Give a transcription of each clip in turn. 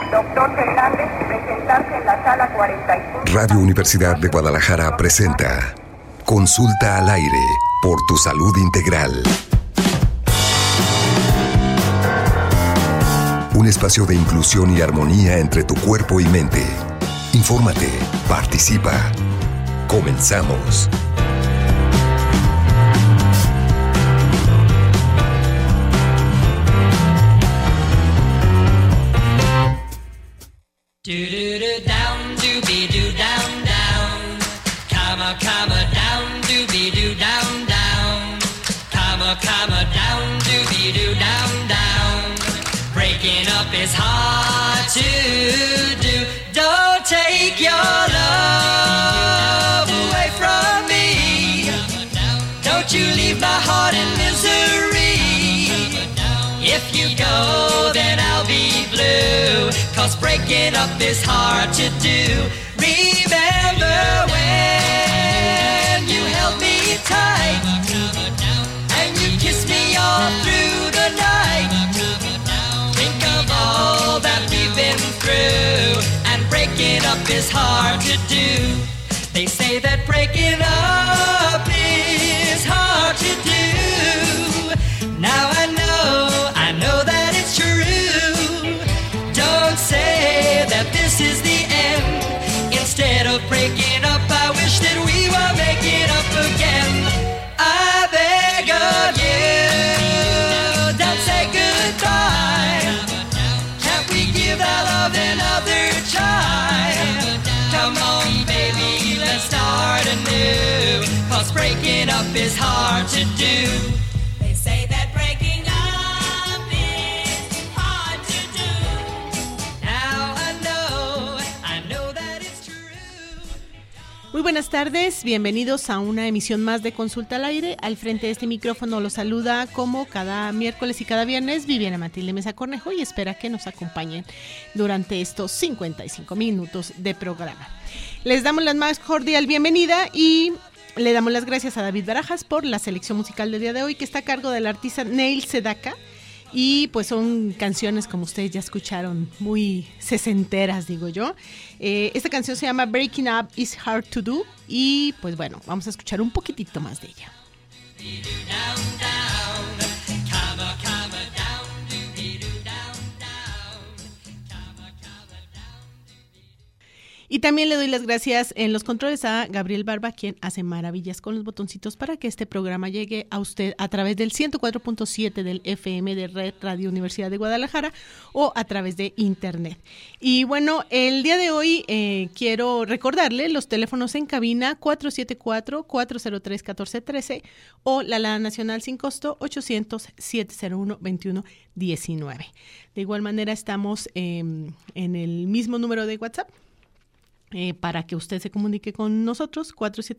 doctor Fernández, presentarse en la sala 45. Radio Universidad de Guadalajara presenta Consulta al aire por tu salud integral. Un espacio de inclusión y armonía entre tu cuerpo y mente. Infórmate, participa. Comenzamos. Down, doobie-doo, down, down. Comma, down, doobie-doo, down, down. Comma, down, doobie-doo, down, down. Breaking up is hard to do. Don't take your love away from me. Don't you leave my heart in misery. If you go, then I'll be blue. 'Cause breaking up is hard to do. Remember when you held me tight and you kissed me all through the night. Think of all that we've been through, and breaking up is hard to do. They say that breaking up is hard to do. Now I know that it's true. Don't say that this is the end. Instead of breaking up, I wish that we were making up again. I beg of you, don't say goodbye. Can't we give our love another try? Come on, baby, let's start anew. 'Cause breaking up is hard to do. They say that breaking up is hard to do. Now I know that it's true. Muy buenas tardes, bienvenidos a una emisión más de Consulta al Aire. Al frente de este micrófono los saluda como cada miércoles y cada viernes Viviana Matilde Mesa Cornejo y espera que nos acompañen durante estos 55 minutos de programa. Les damos la más cordial bienvenida y le damos las gracias a David Barajas por la selección musical del día de hoy, que está a cargo del artista Neil Sedaka. Y pues son canciones, como ustedes ya escucharon, muy sesenteras, digo yo. Esta canción se llama Breaking Up is Hard to Do. Y pues bueno, vamos a escuchar un poquitito más de ella. Y también le doy las gracias en los controles a Gabriel Barba, quien hace maravillas con los botoncitos para que este programa llegue a usted a través del 104.7 del FM de Red Radio Universidad de Guadalajara o a través de internet. Y bueno, el día de hoy quiero recordarle los teléfonos en cabina 474-403-1413 o la Alada Nacional sin costo 800-701-2119. De igual manera estamos en el mismo número de WhatsApp. Para que usted se comunique con nosotros,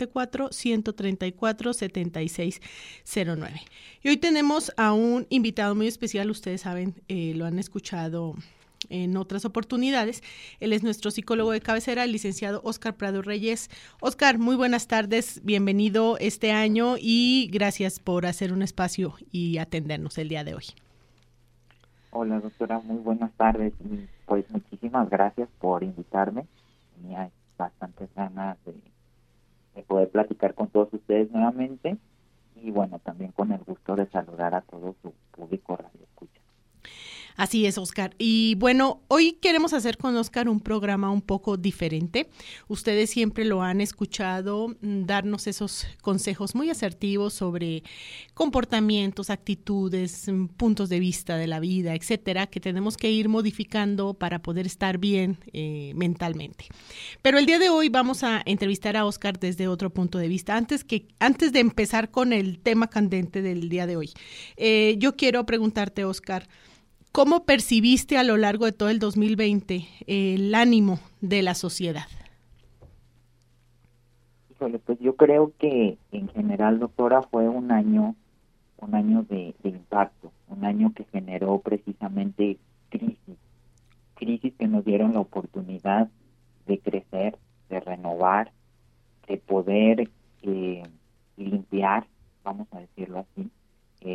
474-134-7609. Y hoy tenemos a un invitado muy especial, ustedes saben, lo han escuchado en otras oportunidades. Él es nuestro psicólogo de cabecera, el licenciado Óscar Prado Reyes. Óscar, muy buenas tardes, bienvenido este año y gracias por hacer un espacio y atendernos el día de hoy. Hola doctora, muy buenas tardes y pues muchísimas gracias por invitarme. Tenía bastantes ganas de poder platicar con todos ustedes nuevamente y bueno, también con el gusto de saludar a todo su público radio escucha. Así es, Óscar. Y bueno, hoy queremos hacer con Óscar un programa un poco diferente. Ustedes siempre lo han escuchado darnos esos consejos muy asertivos sobre comportamientos, actitudes, puntos de vista de la vida, etcétera, que tenemos que ir modificando para poder estar bien mentalmente. Pero el día de hoy vamos a entrevistar a Óscar desde otro punto de vista. Antes de empezar con el tema candente del día de hoy, yo quiero preguntarte, Óscar, ¿cómo percibiste a lo largo de todo el 2020 el ánimo de la sociedad? Híjole, pues yo creo que en general, doctora, fue un año de impacto, un año que generó precisamente crisis que nos dieron la oportunidad de crecer, de renovar, de poder limpiar, vamos a decirlo así,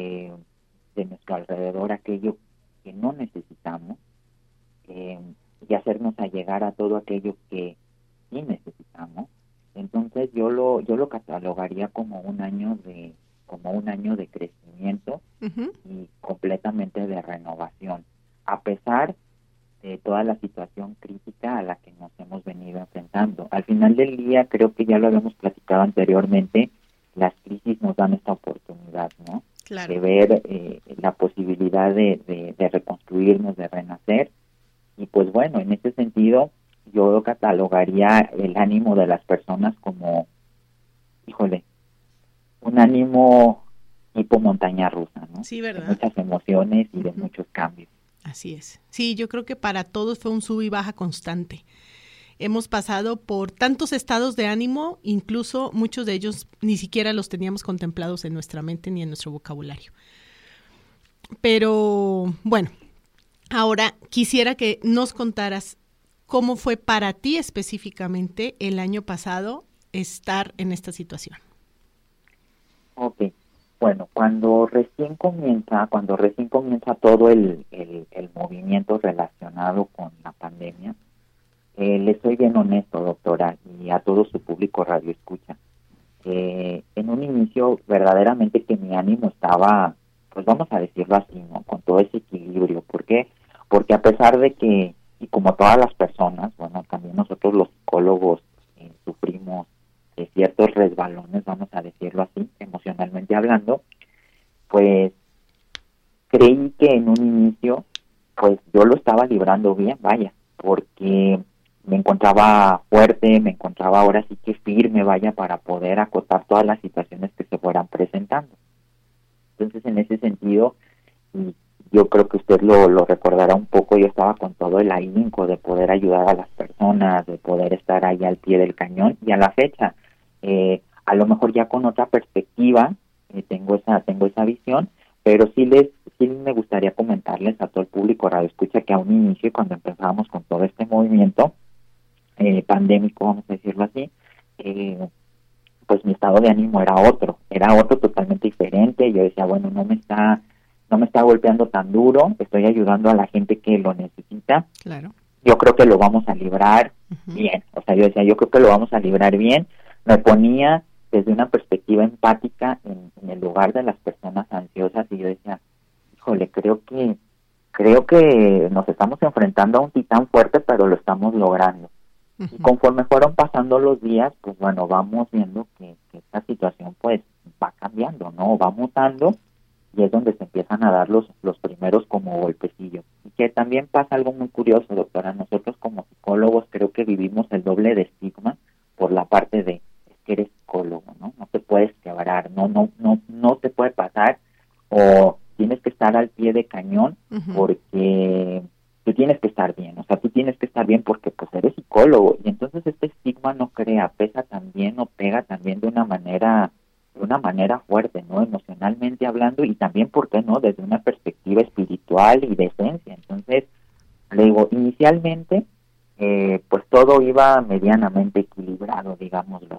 de nuestro alrededor aquello que no necesitamos, y y hacernos allegar a todo aquello que sí necesitamos. Entonces yo lo catalogaría como un año de crecimiento y completamente de renovación, a pesar de toda la situación crítica a la que nos hemos venido enfrentando. Al final del día, creo que ya lo habíamos platicado anteriormente, las crisis nos dan esta oportunidad, ¿no? Claro. De ver la posibilidad de reconstruirnos, de renacer. Y pues bueno, en ese sentido, yo catalogaría el ánimo de las personas como, un ánimo tipo montaña rusa, ¿no? Sí, ¿verdad? De muchas emociones y de muchos cambios. Así es. Sí, yo creo que para todos fue un sub y baja constante. Hemos pasado por tantos estados de ánimo, incluso muchos de ellos ni siquiera los teníamos contemplados en nuestra mente ni en nuestro vocabulario. Pero bueno, ahora quisiera que nos contaras cómo fue para ti específicamente el año pasado estar en esta situación. Ok, bueno, cuando recién comienza todo el movimiento relacionado con la pandemia, les soy bien honesto, doctora, y a todo su público radio escucha. En un inicio, verdaderamente que mi ánimo estaba, pues vamos a decirlo así, ¿no? Con todo ese equilibrio. ¿Por qué? Porque a pesar de que, y como todas las personas, bueno, también nosotros los psicólogos sufrimos de ciertos resbalones, vamos a decirlo así, emocionalmente hablando, pues creí que en un inicio, pues yo lo estaba librando bien, vaya, porque me encontraba fuerte, me encontraba ahora sí que firme, vaya, para poder acotar todas las situaciones que se fueran presentando. Entonces, en ese sentido, y yo creo que usted lo recordará un poco, yo estaba con todo el ahínco de poder ayudar a las personas, de poder estar ahí al pie del cañón, y a la fecha, a lo mejor ya con otra perspectiva, tengo esa visión, pero sí me gustaría comentarles a todo el público radio escucha que a un inicio, cuando empezábamos con todo este movimiento pandémico, vamos a decirlo así, pues mi estado de ánimo era otro totalmente diferente. Yo decía, bueno, no me está golpeando tan duro, estoy ayudando a la gente que lo necesita. Claro. Yo creo que lo vamos a librar bien. O sea, yo decía, yo creo que lo vamos a librar bien. Me ponía desde una perspectiva empática en el lugar de las personas ansiosas y yo decía, híjole, creo que nos estamos enfrentando a un titán fuerte, pero lo estamos logrando. Y conforme fueron pasando los días, pues bueno, vamos viendo que esta situación pues va cambiando, ¿no? Va mutando y es donde se empiezan a dar los primeros como golpecillos. Y que también pasa algo muy curioso, doctora. Nosotros como psicólogos creo que vivimos el doble de estigma por la parte de que eres psicólogo, ¿no? No te puedes quebrar, no te puede pasar, o tienes que estar al pie de cañón porque tú tienes que estar bien, o sea, tú tienes que estar bien porque pues eres psicólogo, y entonces este estigma no pesa también o pega también de una manera fuerte, ¿no? Emocionalmente hablando, y también, ¿por qué no?, desde una perspectiva espiritual y de esencia. Entonces, le digo, inicialmente, pues todo iba medianamente equilibrado, digámoslo.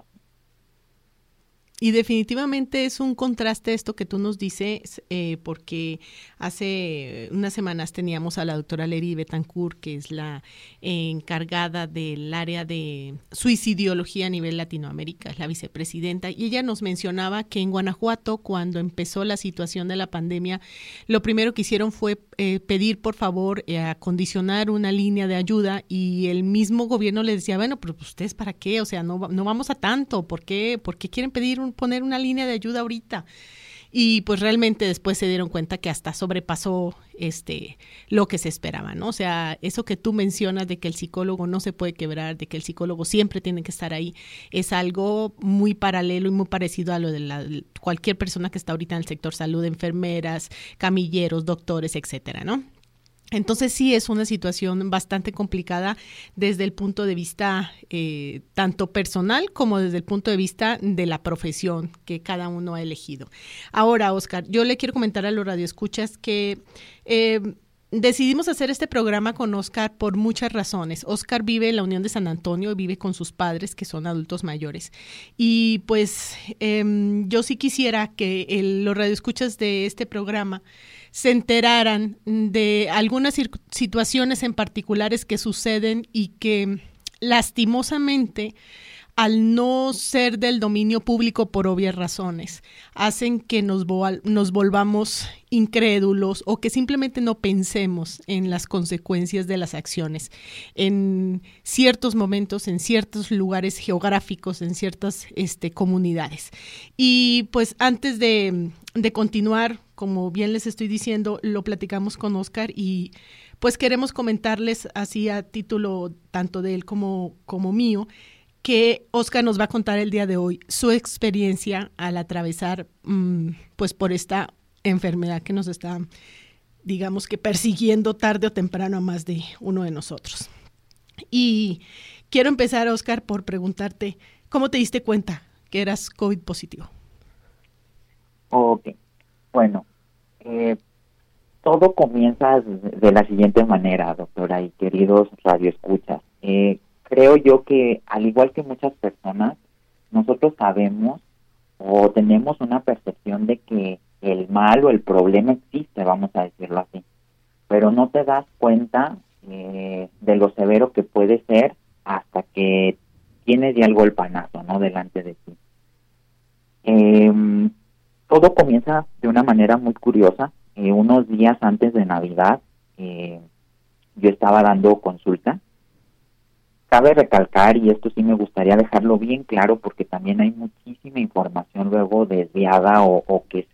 Y definitivamente es un contraste esto que tú nos dices, porque hace unas semanas teníamos a la doctora Leri Betancourt, que es la encargada del área de suicidología a nivel Latinoamérica, es la vicepresidenta, y ella nos mencionaba que en Guanajuato, cuando empezó la situación de la pandemia, lo primero que hicieron fue pedir, por favor, acondicionar una línea de ayuda, y el mismo gobierno les decía, bueno, pero ustedes ¿para qué? O sea, no vamos a tanto, ¿por qué quieren poner una línea de ayuda ahorita? Y pues realmente después se dieron cuenta que hasta sobrepasó lo que se esperaba, ¿no? O sea, eso que tú mencionas de que el psicólogo no se puede quebrar, de que el psicólogo siempre tiene que estar ahí, es algo muy paralelo y muy parecido a lo de cualquier persona que está ahorita en el sector salud, enfermeras, camilleros, doctores, etcétera, ¿no? Entonces sí es una situación bastante complicada desde el punto de vista tanto personal como desde el punto de vista de la profesión que cada uno ha elegido. Ahora, Oscar, yo le quiero comentar a los radioescuchas que decidimos hacer este programa con Oscar por muchas razones. Oscar vive en la Unión de San Antonio y vive con sus padres, que son adultos mayores. Y pues yo sí quisiera que los radioescuchas de este programa se enteraran de algunas situaciones en particulares que suceden y que lastimosamente, al no ser del dominio público por obvias razones, hacen que nos volvamos incrédulos o que simplemente no pensemos en las consecuencias de las acciones en ciertos momentos, en ciertos lugares geográficos, en ciertas comunidades. Y pues antes de continuar, como bien les estoy diciendo, lo platicamos con Óscar y pues queremos comentarles así a título tanto de él como mío, que Óscar nos va a contar el día de hoy su experiencia al atravesar pues por esta enfermedad que nos está, digamos que persiguiendo tarde o temprano a más de uno de nosotros. Y quiero empezar, Óscar, por preguntarte, ¿cómo te diste cuenta que eras COVID positivo? Ok, bueno, todo comienza de la siguiente manera, doctora y queridos radioescuchas. Creo yo que, al igual que muchas personas, nosotros sabemos o tenemos una percepción de que el mal o el problema existe, vamos a decirlo así, pero no te das cuenta de lo severo que puede ser hasta que tienes ya el golpanazo, ¿no?, delante de ti. Todo comienza de una manera muy curiosa. Unos días antes de Navidad, yo estaba dando consulta. Cabe recalcar, y esto sí me gustaría dejarlo bien claro, porque también hay muchísima información luego desviada o que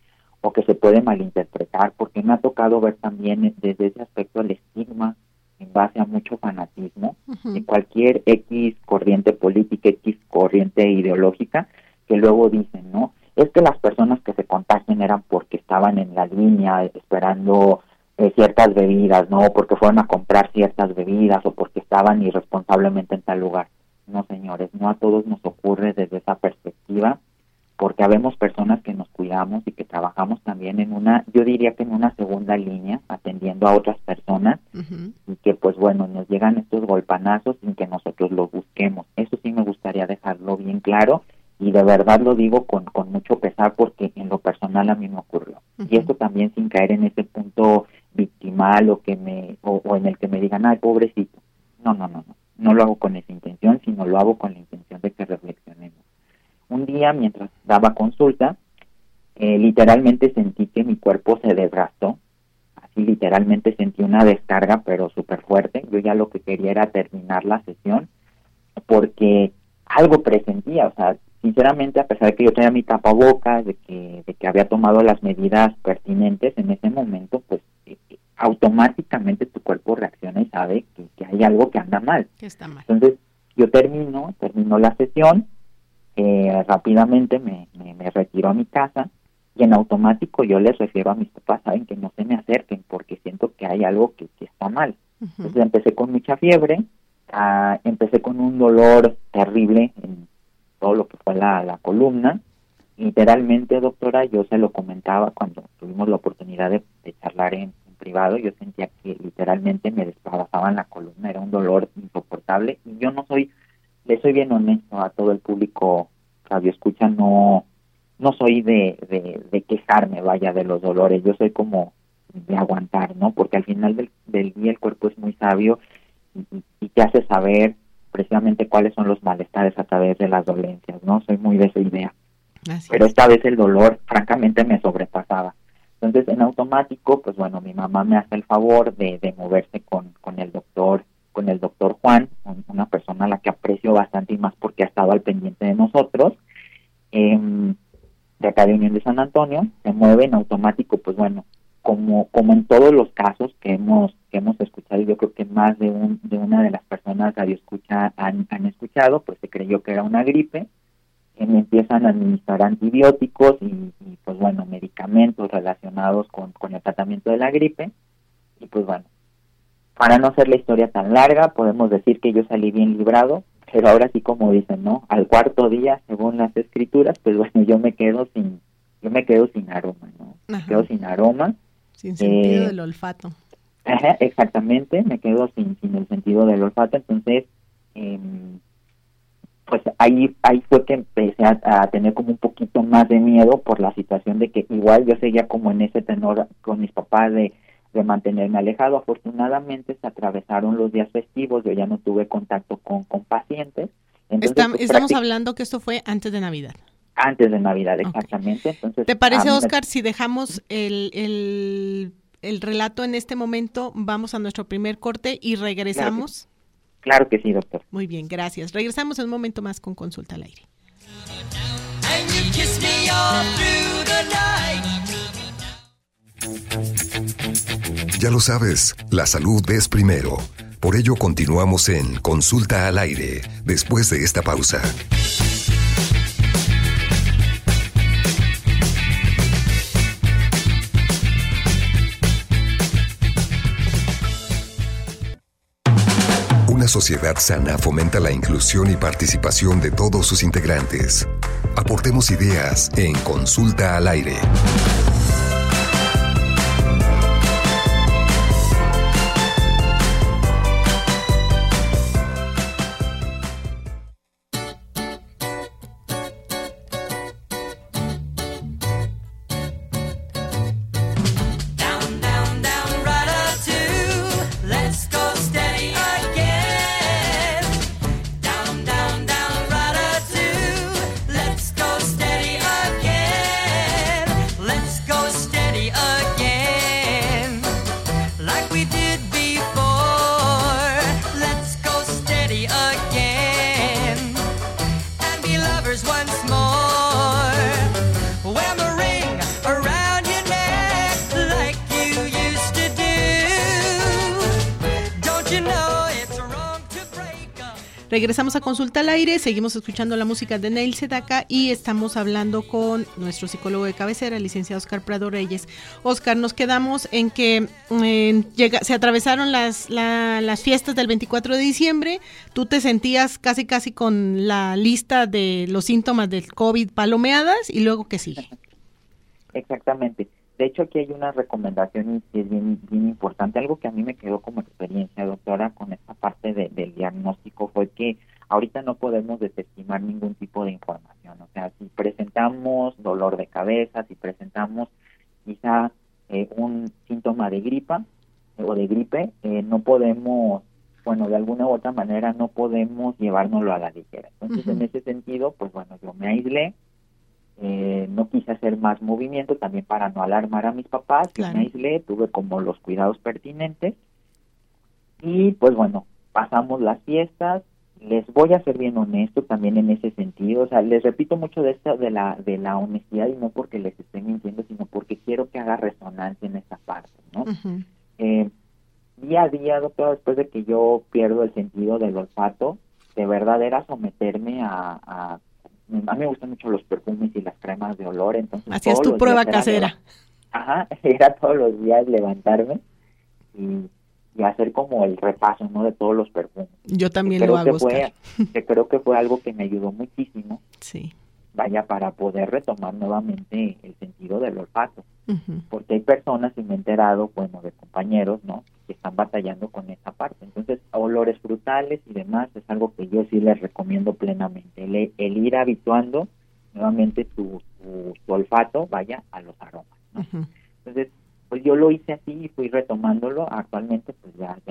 se puede malinterpretar, porque me ha tocado ver también desde ese aspecto el estigma en base a mucho fanatismo de cualquier X corriente política, X corriente ideológica, que luego dicen, ¿no?, es que las personas que se contagian eran porque estaban en la línea esperando ciertas bebidas, ¿no?, porque fueron a comprar ciertas bebidas o porque estaban irresponsablemente en tal lugar. No, señores, no a todos nos ocurre desde esa perspectiva, porque habemos personas que nos cuidamos y que trabajamos también yo diría que en una segunda línea, atendiendo a otras personas, y que pues bueno, nos llegan estos golpanazos sin que nosotros los busquemos. Eso sí me gustaría dejarlo bien claro, y de verdad lo digo con mucho pesar, porque en lo personal a mí me ocurrió. Y esto también sin caer en ese punto victimal o en el que me digan, ay, pobrecito. No lo hago con esa intención, sino lo hago con la intención de que reflexionemos. Un día, mientras daba consulta, literalmente sentí que mi cuerpo se desgastó. Así literalmente sentí una descarga, pero súper fuerte. Yo ya lo que quería era terminar la sesión, porque algo presentía, o sea, sinceramente, a pesar de que yo tenía mi tapabocas, de que había tomado las medidas pertinentes en ese momento, pues automáticamente tu cuerpo reacciona y sabe que hay algo que anda mal. Que está mal. Entonces, yo termino la sesión, rápidamente me retiro a mi casa, y en automático yo les refiero a mis papás, saben que no se me acerquen porque siento que hay algo que está mal. Entonces empecé con mucha fiebre, empecé con un dolor terrible en todo lo que fue la columna. Literalmente, doctora, yo se lo comentaba cuando tuvimos la oportunidad de charlar en privado, yo sentía que literalmente me despedazaban la columna, era un dolor insoportable, y yo le soy bien honesto a todo el público radioescucha, no soy de quejarme, vaya, de los dolores, yo soy como de aguantar, ¿no?, porque al final del día el cuerpo es muy sabio y te hace saber precisamente cuáles son los malestares a través de las dolencias, ¿no? Soy muy de esa idea. Pero esta vez el dolor, francamente, me sobrepasaba. Entonces, en automático, pues bueno, mi mamá me hace el favor de moverse con el doctor Juan, una persona a la que aprecio bastante y más porque ha estado al pendiente de nosotros, de acá de Unión de San Antonio. Se mueve en automático, pues bueno, como en todos los casos que hemos escuchado, yo creo que más de una de las personas radioescucha han escuchado, pues se creyó que era una gripe. Me empiezan a administrar antibióticos y pues bueno, medicamentos relacionados con el tratamiento de la gripe. Y pues bueno, para no hacer la historia tan larga, podemos decir que yo salí bien librado, pero ahora sí, como dicen, ¿no?, al cuarto día, según las escrituras, pues bueno, yo me quedo sin aroma, ¿no? Me quedo sin aroma. Sin sentido del olfato. Exactamente, me quedo sin el sentido del olfato. Entonces, pues ahí fue que empecé a tener como un poquito más de miedo por la situación de que igual yo seguía como en ese tenor con mis papás de mantenerme alejado. Afortunadamente se atravesaron los días festivos, yo ya no tuve contacto con pacientes. Entonces, Estamos hablando que esto fue antes de Navidad. Antes de Navidad, exactamente. Okay. Entonces, ¿te parece, Oscar, si dejamos el relato en este momento, vamos a nuestro primer corte y regresamos? Claro que sí, doctor. Muy bien, gracias. Regresamos en un momento más con Consulta al Aire. Ya lo sabes, la salud es primero. Por ello continuamos en Consulta al Aire, después de esta pausa. Una sociedad sana fomenta la inclusión y participación de todos sus integrantes. Aportemos ideas en Consulta al Aire. Regresamos a Consulta al Aire, seguimos escuchando la música de Neil Sedaka y estamos hablando con nuestro psicólogo de cabecera, el licenciado Oscar Prado Reyes. Oscar, nos quedamos en que se atravesaron las fiestas del 24 de diciembre, tú te sentías casi con la lista de los síntomas del COVID palomeadas y luego ¿qué sigue? Exactamente. De hecho, aquí hay una recomendación y es bien importante. Algo que a mí me quedó como experiencia, doctora, con esta parte del diagnóstico fue que ahorita no podemos desestimar ningún tipo de información. O sea, si presentamos dolor de cabeza, si presentamos quizá un síntoma de gripa o de gripe, no podemos, de alguna u otra manera no podemos llevárnoslo a la ligera. Entonces, en ese sentido, pues yo me aislé. No quise hacer más movimiento también para no alarmar a mis papás, claro. Me aislé, tuve como los cuidados pertinentes y pues pasamos las fiestas. Les voy a ser bien honesto también en ese sentido, o sea, les repito mucho de esto de la honestidad y no porque les esté mintiendo, sino porque quiero que haga resonancia en esta parte, ¿no? Día a día, doctora, después de que yo pierdo el sentido del olfato, de verdad era someterme a mí me gustan mucho los perfumes y las cremas de olor, entonces hacías tu prueba casera. Era todos los días levantarme y hacer como el repaso, ¿no? De todos los perfumes. Yo también lo hago, que creo que fue algo que me ayudó muchísimo. Sí. Para poder retomar nuevamente el sentido del olfato. Porque hay personas, y me he enterado, de compañeros, ¿no? Que están batallando con esa parte. Entonces, olores frutales y demás es algo que yo sí les recomiendo plenamente. El ir habituando nuevamente tu olfato, a los aromas, ¿no? Entonces, pues yo lo hice así y fui retomándolo. Actualmente, pues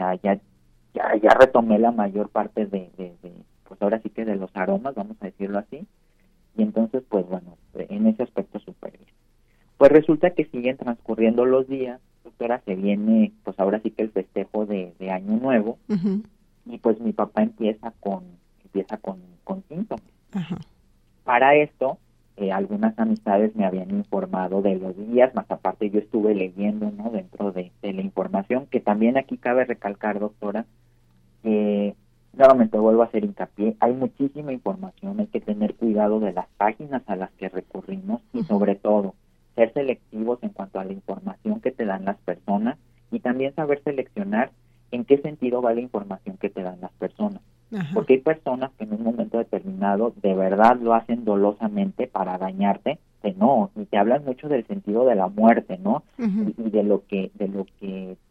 ya retomé la mayor parte de pues ahora sí que de los aromas, vamos a decirlo así. Y entonces, pues en ese aspecto súper bien. Pues resulta que siguen transcurriendo los días, doctora, se viene, pues ahora sí que el festejo de Año Nuevo, y pues mi papá empieza con síntomas. Para esto, algunas amistades me habían informado de los días, más aparte yo estuve leyendo, ¿no? Dentro de la información, que también aquí cabe recalcar, doctora, nuevamente vuelvo a hacer hincapié, hay muchísima información, hay que tener cuidado de las páginas a las que recurrimos y sobre todo ser selectivos en cuanto a la información que te dan las personas y también saber seleccionar en qué sentido va la información que te dan las personas. Porque hay personas que en un momento determinado de verdad lo hacen dolosamente para dañarte, y te hablan mucho del sentido de la muerte, ¿no? Y de lo que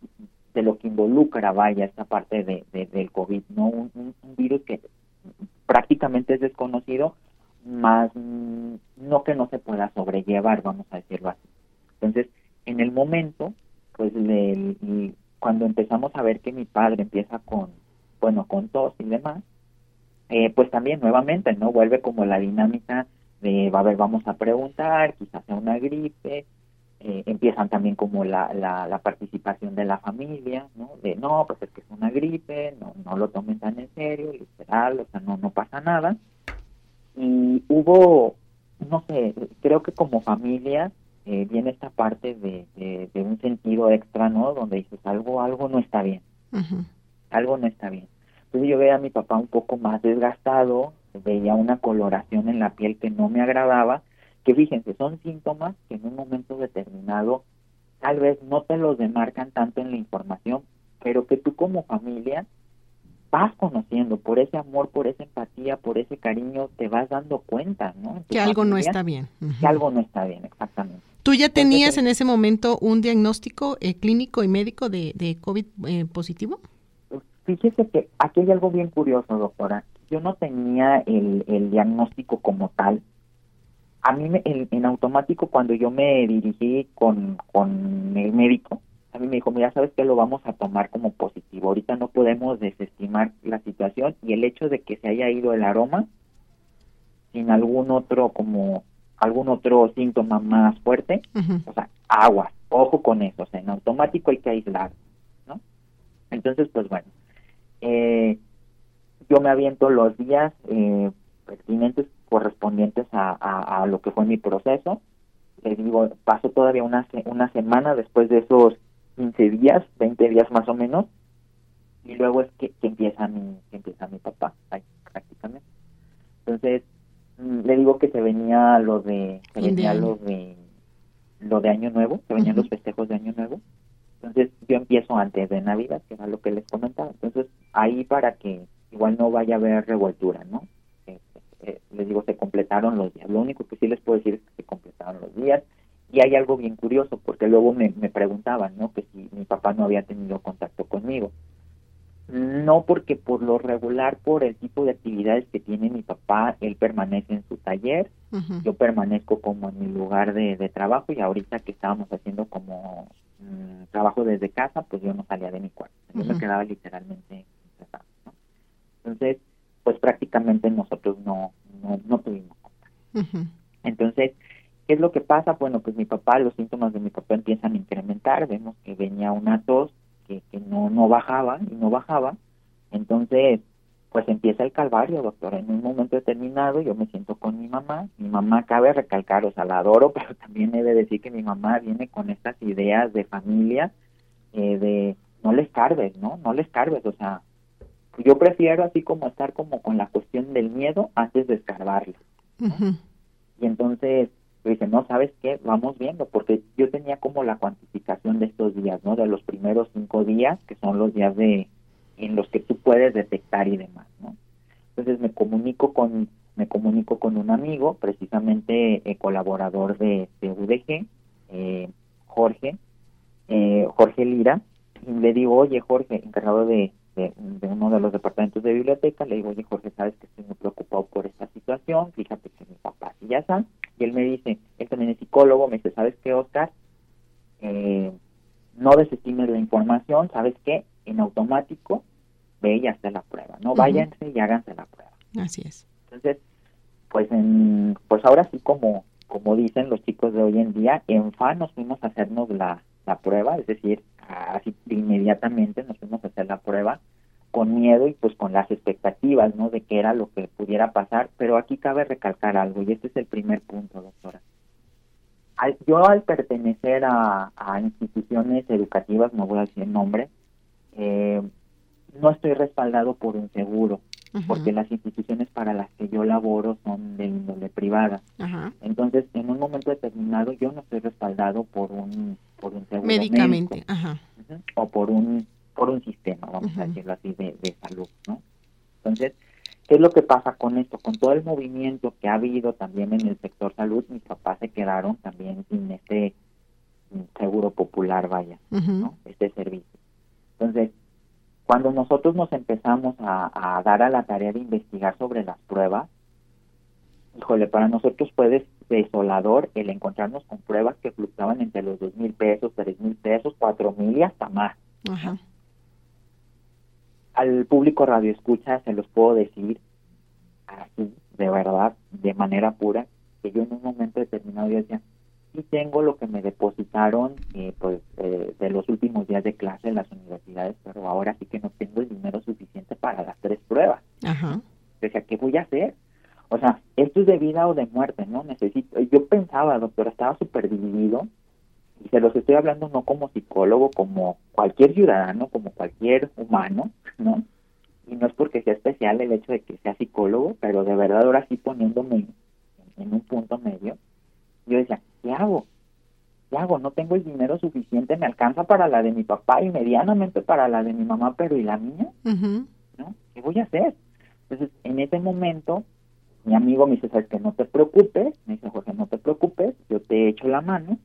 involucra, esta parte del COVID, ¿no? Un virus que prácticamente es desconocido, más no que no se pueda sobrellevar, vamos a decirlo así. Entonces, en el momento, pues cuando empezamos a ver que mi padre empieza con tos y demás, pues también nuevamente, ¿no? Vuelve como la dinámica de, vamos a preguntar, quizás sea una gripe, empiezan también como la participación de la familia, ¿no? De, no, pues es que es una gripe, no lo tomen tan en serio, literal, o sea, no pasa nada. Y hubo, no sé, creo que como familia viene esta parte de un sentido extra, ¿no? Donde dices, algo no está bien, algo no está bien. Entonces yo veía a mi papá un poco más desgastado, veía una coloración en la piel que no me agradaba, que fíjense, son síntomas que en un momento determinado tal vez no te los demarcan tanto en la información, pero que tú como familia vas conociendo por ese amor, por esa empatía, por ese cariño, te vas dando cuenta, ¿no? Que algo no está bien. Que algo no está bien, exactamente. ¿Tú ya tenías en ese momento un diagnóstico clínico y médico de COVID positivo? Fíjese que aquí hay algo bien curioso, doctora. Yo no tenía el diagnóstico como tal. A mí en automático, cuando yo me dirigí con el médico, a mí me dijo, mira, ¿sabes qué? Lo vamos a tomar como positivo. Ahorita no podemos desestimar la situación, y el hecho de que se haya ido el aroma sin algún otro síntoma más fuerte, o sea, agua, ojo con eso, o sea, en automático hay que aislar, ¿no? Entonces, pues bueno, yo me aviento los días pertinentes correspondientes a lo que fue mi proceso. Les digo, paso todavía una semana después de esos 15 días, 20 días más o menos, y luego es que empieza mi papá, ahí, prácticamente. Entonces, le digo que se venía lo de Año Nuevo, se venían los festejos de Año Nuevo. Entonces yo empiezo antes de Navidad, que era lo que les comentaba. Entonces ahí, para que igual no vaya a haber revoltura, ¿no? Les digo, se completaron los días. Lo único que sí les puedo decir es que se completaron los días. Y hay algo bien curioso, porque luego me preguntaban, ¿no? Que si mi papá no había tenido contacto conmigo. No, porque por lo regular, por el tipo de actividades que tiene mi papá, él permanece en su taller, yo permanezco como en mi lugar de trabajo, y ahorita que estábamos haciendo como trabajo desde casa, pues yo no salía de mi cuarto, yo me quedaba literalmente encerrado, ¿no? Entonces, pues prácticamente nosotros no tuvimos contacto. Entonces, ¿qué es lo que pasa? Bueno, pues los síntomas de mi papá empiezan a incrementar, vemos que venía una tos que no bajaba, entonces pues empieza el calvario, doctora. En un momento determinado yo me siento con mi mamá, cabe recalcar, o sea, la adoro, pero también he de decir que mi mamá viene con estas ideas de familia, de no les cargues, o sea, yo prefiero así como estar como con la cuestión del miedo antes de escarbarle, ¿no? Y entonces dice, no, ¿sabes qué? Vamos viendo, porque yo tenía como la cuantificación de estos días, ¿no? De los primeros 5 días, que son los días en los que tú puedes detectar y demás, ¿no? Entonces me comunico con un amigo, precisamente colaborador de UDG, Jorge Lira, y le digo, oye, Jorge, encargado de uno de los departamentos de biblioteca, le digo, oye, Jorge, sabes que estoy muy preocupado por esta situación, fíjate que mi papá sí ya está. Y él me dice, él también es psicólogo, me dice, ¿sabes qué, Oscar? No desestimes la información, ¿sabes qué? En automático, ve y hazte la prueba, ¿no? Váyanse y háganse la prueba. Así es. Entonces, pues ahora sí, como dicen los chicos de hoy en día, en FA nos fuimos a hacernos la prueba, es decir, así inmediatamente nos fuimos a hacer la prueba con miedo y pues con las expectativas, ¿no? De qué era lo que pudiera pasar, pero aquí cabe recalcar algo, y este es el primer punto, doctora. Yo al pertenecer a instituciones educativas, no voy a decir el nombre, no estoy respaldado por un seguro, porque las instituciones para las que yo laboro son de índole privada. Entonces, en un momento determinado, yo no estoy respaldado por un seguro médicamente médico, o por un sistema, vamos a decirlo así, de salud, ¿no? Entonces, ¿qué es lo que pasa con esto? Con todo el movimiento que ha habido también en el sector salud, mis papás se quedaron también sin este seguro popular, vaya, ¿no? Este servicio. Entonces, Cuando nosotros nos empezamos a dar a la tarea de investigar sobre las pruebas, híjole, para nosotros fue desolador el encontrarnos con pruebas que fluctuaban entre los 2,000 pesos, 3,000 pesos, 4,000 y hasta más. Ajá. Al público radioescucha se los puedo decir así, de verdad, de manera pura, que yo en un momento determinado yo decía, sí tengo lo que me depositaron de los últimos días de clase en las universidades, pero ahora sí que no tengo el dinero suficiente para las 3 pruebas. Ajá. O sea, ¿qué voy a hacer? O sea, esto es de vida o de muerte, ¿no? Yo pensaba, doctora, estaba súper dividido, y se los estoy hablando no como psicólogo, como cualquier ciudadano, como cualquier humano, ¿no? Y no es porque sea especial el hecho de que sea psicólogo, pero de verdad ahora sí poniéndome en un punto medio, yo decía, ¿qué hago? ¿Qué hago? No tengo el dinero suficiente, me alcanza para la de mi papá y medianamente para la de mi mamá, pero ¿y la mía? Uh-huh. ¿No? ¿Qué voy a hacer? Entonces, en ese momento, mi amigo me dice, ¿sabes qué? No te preocupes, me dice, Jorge, no te preocupes, yo te echo la mano,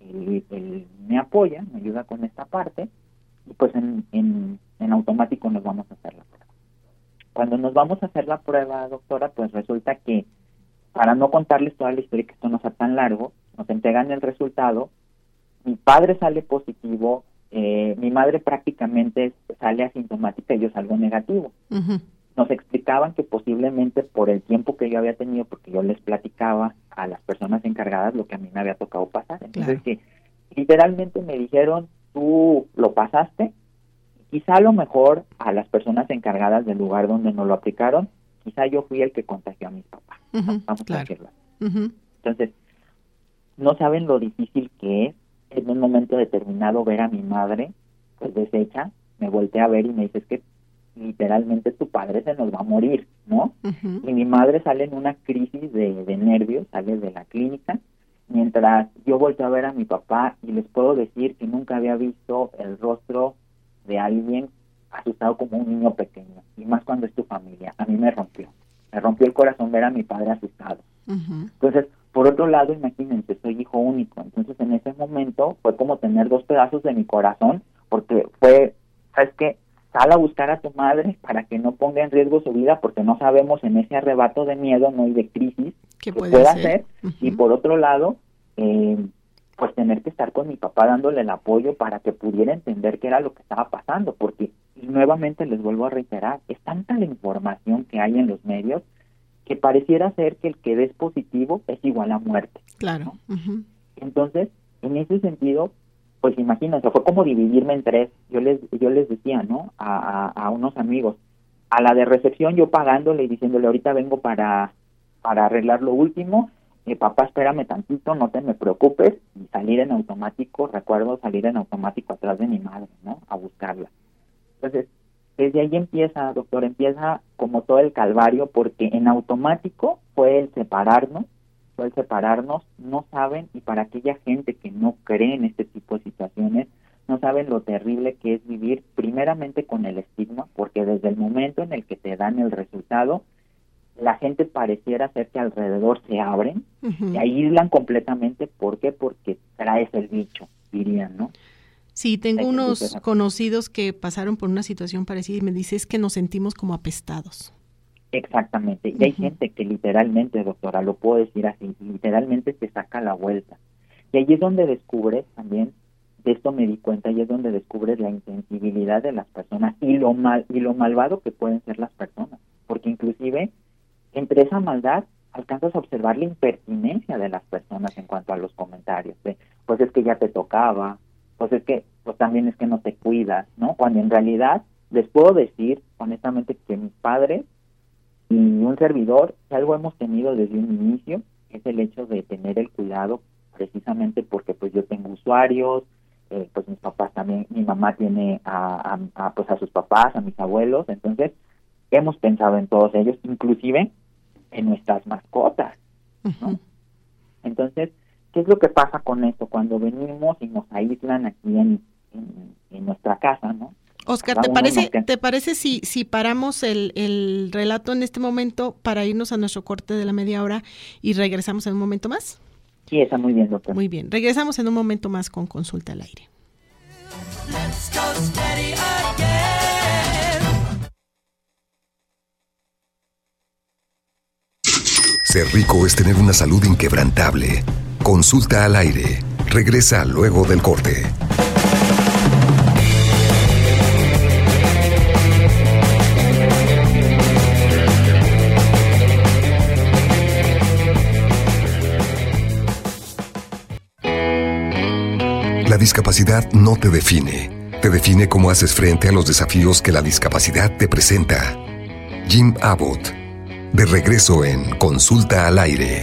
él me apoya, me ayuda con esta parte, y pues en automático nos vamos a hacer la prueba. Cuando nos vamos a hacer la prueba, doctora, pues resulta que, para no contarles toda la historia, que esto no sea tan largo, nos entregan el resultado, mi padre sale positivo, mi madre prácticamente sale asintomática y yo salgo negativo. Uh-huh. Nos explicaban que posiblemente por el tiempo que yo había tenido, porque yo les platicaba a las personas encargadas lo que a mí me había tocado pasar. Entonces, que literalmente me dijeron, tú lo pasaste, quizá a lo mejor a las personas encargadas del lugar donde nos lo aplicaron, quizá yo fui el que contagió a mis papás. Uh-huh, Vamos claro. a decirlo. Uh-huh. Entonces, no saben lo difícil que es en un momento determinado ver a mi madre pues deshecha, me volteé a ver y me dice, es que literalmente tu padre se nos va a morir, ¿no? Uh-huh. Y mi madre sale en una crisis de nervios, sale de la clínica, mientras yo volteo a ver a mi papá y les puedo decir que nunca había visto el rostro de alguien asustado como un niño pequeño, y más cuando es tu familia. A mí me rompió el corazón ver a mi padre asustado. Uh-huh. Entonces, por otro lado, imagínense, soy hijo único, entonces en ese momento fue como tener 2 pedazos de mi corazón, porque fue, ¿sabes qué? Sal a buscar a tu madre para que no ponga en riesgo su vida, porque no sabemos en ese arrebato de miedo, no, y de crisis, ¿Qué que puede pueda hacer? hacer. Uh-huh. Y por otro lado, pues tener que estar con mi papá dándole el apoyo para que pudiera entender qué era lo que estaba pasando, porque, y nuevamente les vuelvo a reiterar, es tanta la información que hay en los medios que pareciera ser que el que des positivo es igual a muerte. Claro. Uh-huh. Entonces, en ese sentido, pues imagínense, fue como dividirme en 3. Yo les decía, ¿no? A unos amigos, a la de recepción yo pagándole y diciéndole, ahorita vengo para arreglar lo último, papá, espérame tantito, no te me preocupes, y salir en automático, recuerdo salir en automático atrás de mi madre, ¿no? A buscarla. Entonces, desde ahí empieza, doctor, empieza como todo el calvario, porque en automático fue el separarnos, no saben, y para aquella gente que no cree en este tipo de situaciones, no saben lo terrible que es vivir primeramente con el estigma, porque desde el momento en el que te dan el resultado, la gente pareciera ser que alrededor se abren, Uh-huh. y aíslan completamente. ¿Por qué? Porque traes el bicho, dirían, ¿no? Sí, tengo unos conocidos que pasaron por una situación parecida y me dice, es que nos sentimos como apestados. Exactamente, y hay gente que literalmente, doctora, lo puedo decir así, literalmente te saca la vuelta. Y ahí es donde descubres también, de esto me di cuenta, y es donde descubres la insensibilidad de las personas y lo malvado que pueden ser las personas, porque inclusive entre esa maldad alcanzas a observar la impertinencia de las personas en cuanto a los comentarios, de, pues es que ya te tocaba, pues es que, pues también es que no te cuidas, ¿no? Cuando en realidad les puedo decir honestamente que mis padres y un servidor, si algo hemos tenido desde un inicio, es el hecho de tener el cuidado, precisamente porque pues yo tengo usuarios, pues mis papás también, mi mamá tiene pues a sus papás, a mis abuelos, entonces hemos pensado en todos ellos, inclusive en nuestras mascotas, ¿no? Uh-huh. Entonces, ¿qué es lo que pasa con esto? Cuando venimos y nos aíslan aquí en nuestra casa, ¿no? Oscar, ¿te parece si paramos el relato en este momento para irnos a nuestro corte de la media hora y regresamos en un momento más? Sí, está muy bien, doctor. Muy bien, regresamos en un momento más con Consulta al Aire. Let's go steady again. Ser rico es tener una salud inquebrantable. Consulta al aire. Regresa luego del corte. La discapacidad no te define. Te define cómo haces frente a los desafíos que la discapacidad te presenta. Jim Abbott. De regreso en Consulta al Aire.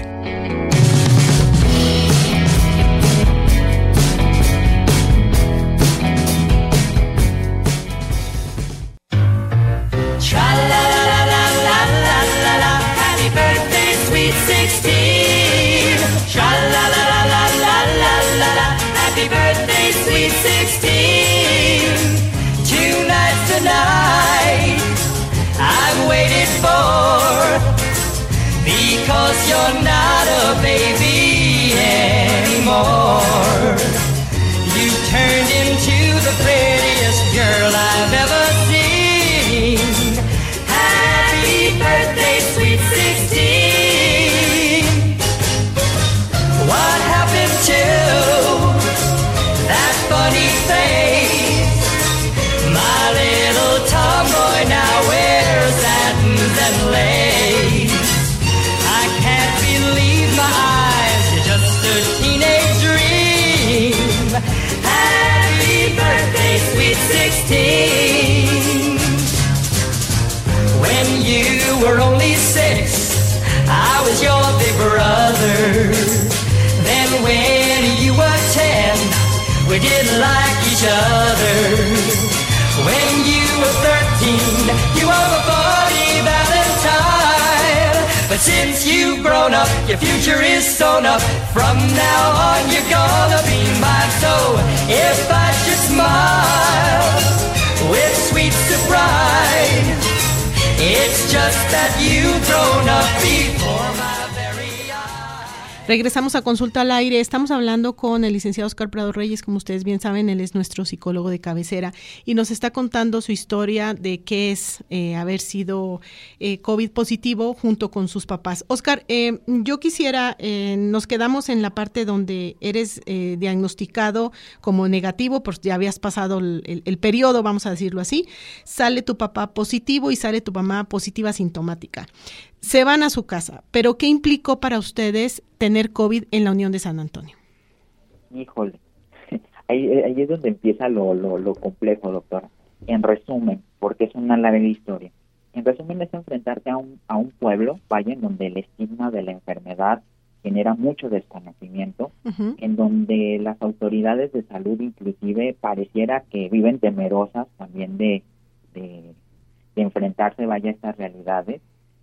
Tra-la-la-la-la-la-la-la-la, happy birthday, sweet 16. Tra-la-la-la-la-la-la-la, happy birthday, sweet 16. Tonight, I've waited for, because you're not a baby anymore. You turned into the prettiest girl I've ever seen. Happy birthday, sweet 16. What happened to that funny face? My little tomboy now wears satins and lace. I can't believe my eyes, you're just a teenage dream. Happy birthday, sweet 16. When you were only 6, I was your big brother. Then when you were 10, we didn't like each other. When you were 13, you were my buddy Valentine. But since you've grown up, your future is sewn up. From now on, you're gonna be mine. So if I should smile with sweet surprise, it's just that you've grown up before my very eyes. Regresamos a Consulta al Aire. Estamos hablando con el licenciado Oscar Prado Reyes. Como ustedes bien saben, él es nuestro psicólogo de cabecera y nos está contando su historia de qué es haber sido COVID positivo junto con sus papás. Oscar, yo quisiera, nos quedamos en la parte donde eres diagnosticado como negativo, porque ya habías pasado el periodo, vamos a decirlo así. Sale tu papá positivo y sale tu mamá positiva sintomática. Se van a su casa, pero ¿qué implicó para ustedes tener COVID en la Unión de San Antonio? Híjole, ahí es donde empieza lo complejo, doctora. En resumen, porque es una larga historia. En resumen, es enfrentarte a un pueblo, vaya, en donde el estigma de la enfermedad genera mucho desconocimiento, uh-huh. En donde las autoridades de salud inclusive pareciera que viven temerosas también de enfrentarse, vaya, a estas realidades.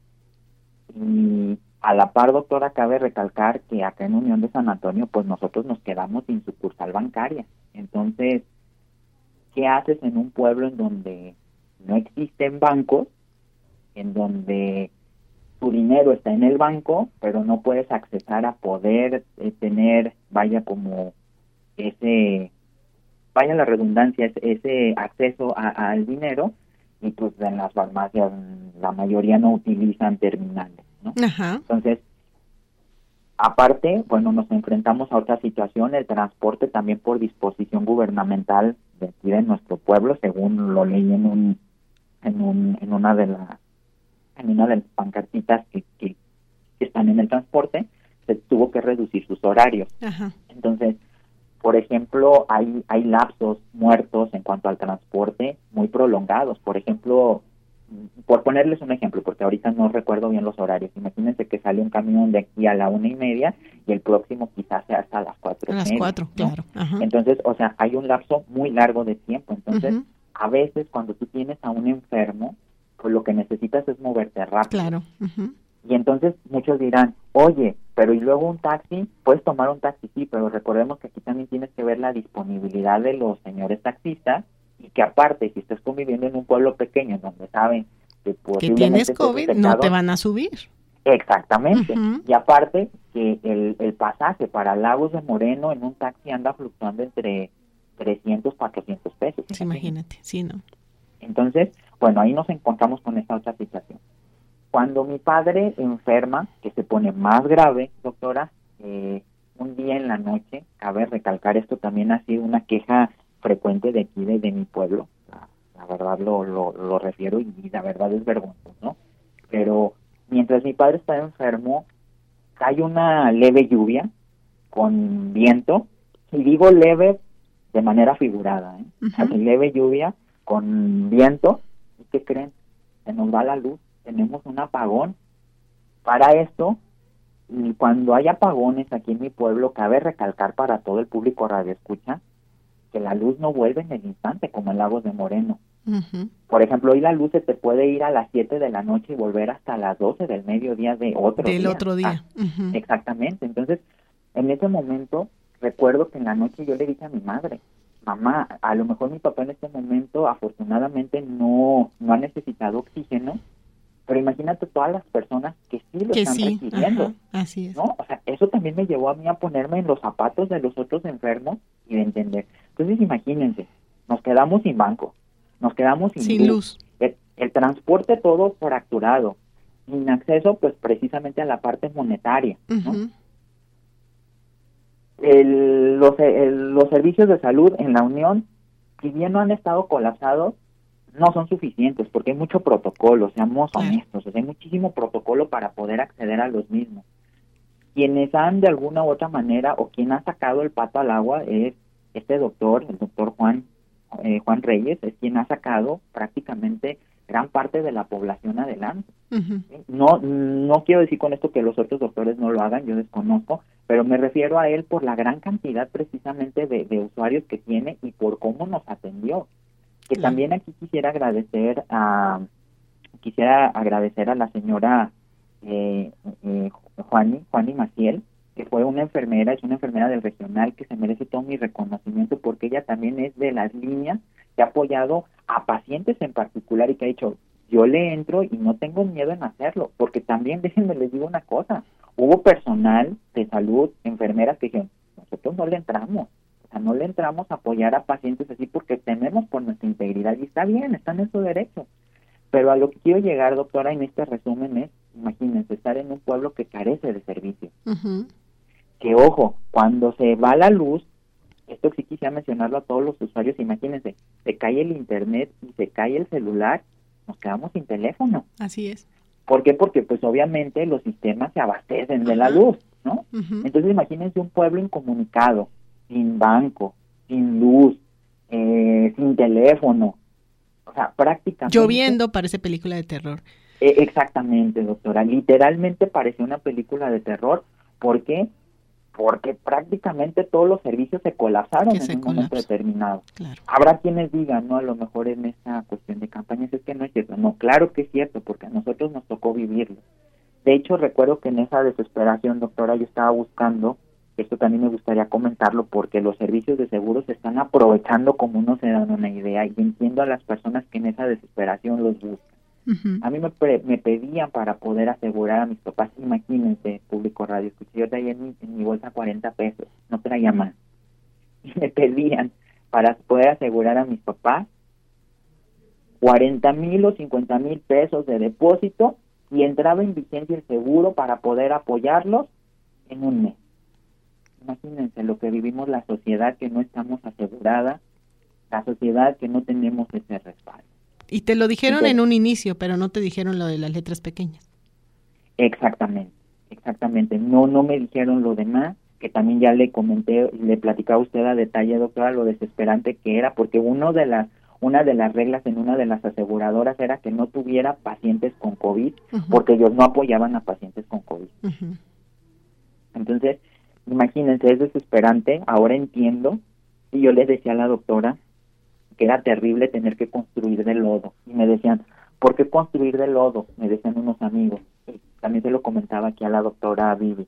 Y a la par, doctora, cabe recalcar que acá en Unión de San Antonio, pues nosotros nos quedamos sin sucursal bancaria. Entonces, ¿qué haces en un pueblo en donde no existen bancos, en donde tu dinero está en el banco, pero no puedes accesar a poder tener, vaya, como ese, vaya la redundancia, ese acceso al dinero? Y pues en las farmacias la mayoría no utilizan terminales, ¿no? Ajá. Entonces, aparte, bueno, nos enfrentamos a otra situación, el transporte también por disposición gubernamental de aquí de nuestro pueblo, según lo leí en una de las pancartitas que están en el transporte, se tuvo que reducir sus horarios. Ajá. Entonces, por ejemplo, hay lapsos muertos en cuanto al transporte muy prolongados. Por ejemplo, por ponerles un ejemplo, porque ahorita no recuerdo bien los horarios. Imagínense que sale un camión de aquí a la 1:30 y el próximo quizás sea hasta las 4:30. A las 4, ¿no? Claro. Ajá. Entonces, o sea, hay un lapso muy largo de tiempo. Entonces, uh-huh. A veces cuando tú tienes a un enfermo, pues lo que necesitas es moverte rápido. Claro. Uh-huh. Y entonces muchos dirán, oye, pero y luego un taxi, puedes tomar un taxi, sí, pero recordemos que aquí también tienes que ver la disponibilidad de los señores taxistas y que aparte, si estás conviviendo en un pueblo pequeño donde saben que tienes COVID, no te van a subir. Exactamente. Uh-huh. Y aparte que el pasaje para Lagos de Moreno en un taxi anda fluctuando entre 300, 400 pesos. Sí, imagínate, sí, ¿no? Entonces, bueno, ahí nos encontramos con esta otra situación. Cuando mi padre enferma, que se pone más grave, doctora, un día en la noche, cabe recalcar, esto también ha sido una queja frecuente de aquí, de mi pueblo, la verdad lo refiero y la verdad es vergonzoso, ¿no? Pero mientras mi padre está enfermo, cae una leve lluvia con viento, y digo leve de manera figurada, ¿eh? Uh-huh. O sea, leve lluvia con viento, ¿y qué creen? Se nos va la luz, tenemos un apagón. Para esto, y cuando hay apagones aquí en mi pueblo, cabe recalcar para todo el público radioescucha que la luz no vuelve en el instante, como en Lagos de Moreno. Uh-huh. Por ejemplo, hoy la luz se te puede ir a las 7 de la noche y volver hasta las 12 del mediodía de otro día. Del otro día. Uh-huh. Exactamente. Entonces, en ese momento, recuerdo que en la noche yo le dije a mi madre, mamá, a lo mejor mi papá en este momento, afortunadamente, no ha necesitado oxígeno, pero imagínate todas las personas que sí lo están recibiendo. Ajá, así es. ¿No? O sea, eso también me llevó a mí a ponerme en los zapatos de los otros enfermos y de entender. Entonces, imagínense, nos quedamos sin banco, nos quedamos sin luz. El transporte todo fracturado, sin acceso, pues, precisamente a la parte monetaria, ¿no? Uh-huh. Los servicios de salud en la Unión, si bien no han estado colapsados, no son suficientes, porque hay mucho protocolo, seamos honestos, o sea, hay muchísimo protocolo para poder acceder a los mismos. Quienes han de alguna u otra manera, o quien ha sacado el pato al agua, es este doctor, el doctor Juan Reyes, es quien ha sacado prácticamente gran parte de la población adelante. Uh-huh. No quiero decir con esto que los otros doctores no lo hagan, yo desconozco, pero me refiero a él por la gran cantidad precisamente de usuarios que tiene y por cómo nos atendió. Que también aquí quisiera agradecer a la señora Juani Maciel, que fue una enfermera, es una enfermera del regional que se merece todo mi reconocimiento porque ella también es de las líneas que ha apoyado a pacientes en particular y que ha dicho, yo le entro y no tengo miedo en hacerlo, porque también, déjenme les digo una cosa, hubo personal de salud, enfermeras que dijeron, nosotros no le entramos. No le entramos a apoyar a pacientes así porque tememos por nuestra integridad y está bien, están en su derecho. Pero a lo que quiero llegar, doctora, en este resumen es, imagínense, estar en un pueblo que carece de servicios. Uh-huh. Que ojo, cuando se va la luz, esto sí quisiera mencionarlo a todos los usuarios, imagínense, se cae el internet y se cae el celular, nos quedamos sin teléfono. Así es. ¿Por qué? Porque pues obviamente los sistemas se abastecen de la luz, ¿no? Uh-huh. Entonces imagínense un pueblo incomunicado, sin banco, sin luz, sin teléfono, o sea, prácticamente... Lloviendo, parece película de terror. Exactamente, doctora, literalmente parecía una película de terror. ¿Por qué? Porque prácticamente todos los servicios se colapsaron en un momento determinado. Claro. Habrá quienes digan, no, a lo mejor en esta cuestión de campañas es que no es cierto. No, claro que es cierto, porque a nosotros nos tocó vivirlo. De hecho, recuerdo que en esa desesperación, doctora, yo estaba buscando, esto también me gustaría comentarlo, porque los servicios de seguro se están aprovechando como no se dan una idea, y entiendo a las personas que en esa desesperación los buscan. Uh-huh. A mí me pedían para poder asegurar a mis papás, imagínense, público radio, escuché, yo traía en mi bolsa 40 pesos, no traía más, y me pedían para poder asegurar a mis papás 40,000 o 50,000 pesos de depósito, y entraba en vigencia el seguro para poder apoyarlos en un mes. Imagínense lo que vivimos la sociedad que no estamos asegurada, la sociedad que no tenemos ese respaldo. Y te lo dijeron en un inicio, pero no te dijeron lo de las letras pequeñas. Exactamente. No me dijeron lo demás, que también ya le comenté, le platicaba a usted a detalle, doctora, lo desesperante que era, porque una de las reglas en una de las aseguradoras era que no tuviera pacientes con COVID, uh-huh, porque ellos no apoyaban a pacientes con COVID. Uh-huh. Entonces, imagínense, es desesperante, ahora entiendo, y yo les decía a la doctora que era terrible tener que construir de lodo, y me decían, ¿por qué construir de lodo? Me decían unos amigos, y también se lo comentaba aquí a la doctora Vivi,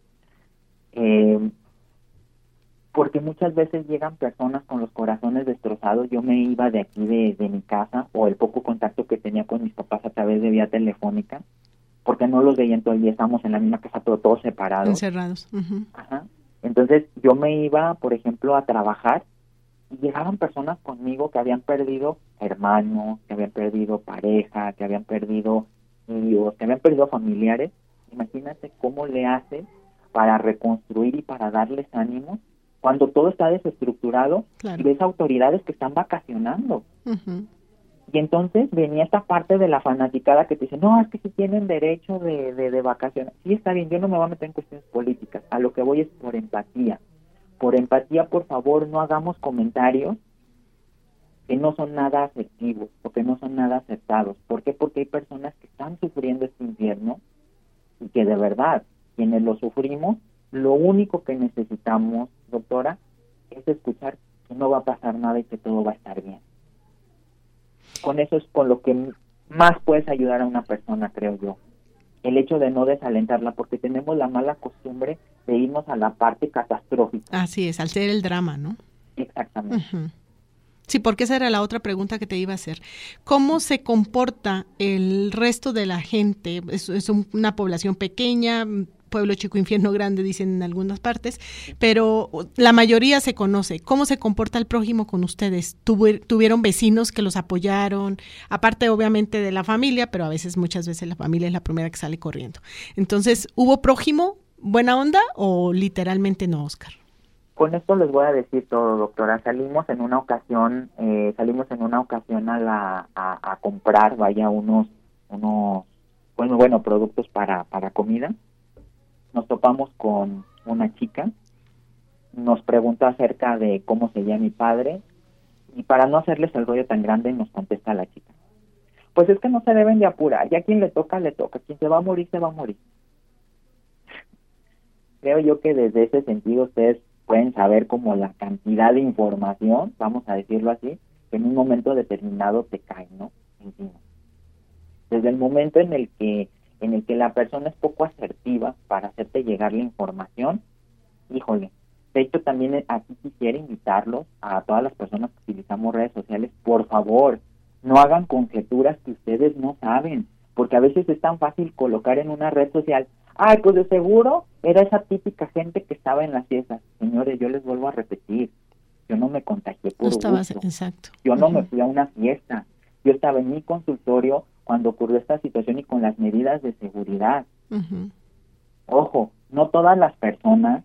porque muchas veces llegan personas con los corazones destrozados. Yo me iba de aquí de mi casa, o el poco contacto que tenía con mis papás a través de vía telefónica, porque no los veían todo el día, estamos en la misma casa, pero todos separados. Encerrados. Uh-huh. Ajá. Entonces yo me iba, por ejemplo, a trabajar, y llegaban personas conmigo que habían perdido hermanos, que habían perdido pareja, que habían perdido o que habían perdido familiares, imagínate cómo le hace para reconstruir y para darles ánimo cuando todo está desestructurado. Claro. Y ves autoridades que están vacacionando. Uh-huh. Y entonces venía esta parte de la fanaticada que te dice, no, es que si tienen derecho de vacaciones. Sí, está bien, yo no me voy a meter en cuestiones políticas, a lo que voy es por empatía. Por empatía, por favor, no hagamos comentarios que no son nada afectivos o que no son nada aceptados. ¿Por qué? Porque hay personas que están sufriendo este invierno y que de verdad, quienes lo sufrimos, lo único que necesitamos, doctora, es escuchar que no va a pasar nada y que todo va a estar bien. Con eso es con lo que más puedes ayudar a una persona, creo yo. El hecho de no desalentarla, porque tenemos la mala costumbre de irnos a la parte catastrófica. Así es, al ser el drama, ¿no? Exactamente. Uh-huh. Sí, porque esa era la otra pregunta que te iba a hacer. ¿Cómo se comporta el resto de la gente? Es una población pequeña, pueblo chico, infierno grande, dicen en algunas partes, pero la mayoría se conoce. ¿Cómo se comporta el prójimo con ustedes? ¿Tuvieron vecinos que los apoyaron? Aparte, obviamente, de la familia, pero muchas veces la familia es la primera que sale corriendo. Entonces, ¿hubo prójimo, buena onda o literalmente no, Óscar? Con esto les voy a decir todo, doctora. Salimos en una ocasión a comprar, unos productos para comida. Nos topamos con una chica, nos preguntó acerca de cómo se llama mi padre, y para no hacerles el rollo tan grande, nos contesta la chica: pues es que no se deben de apurar, ya quien le toca, quien se va a morir, se va a morir. Creo yo que desde ese sentido ustedes pueden saber como la cantidad de información, vamos a decirlo así, que en un momento determinado te cae, ¿no?, encima. Desde el momento en el que la persona es poco asertiva para hacerte llegar la información, híjole. De hecho, también aquí quisiera invitarlos a todas las personas que utilizamos redes sociales, por favor, no hagan conjeturas que ustedes no saben, porque a veces es tan fácil colocar en una red social: ay, pues de seguro era esa típica gente que estaba en las fiestas. Señores, yo les vuelvo a repetir, yo no me contagié por gusto. Exacto. Yo no me fui a una fiesta, yo estaba en mi consultorio cuando ocurrió esta situación y con las medidas de seguridad. Uh-huh. Ojo, no todas las personas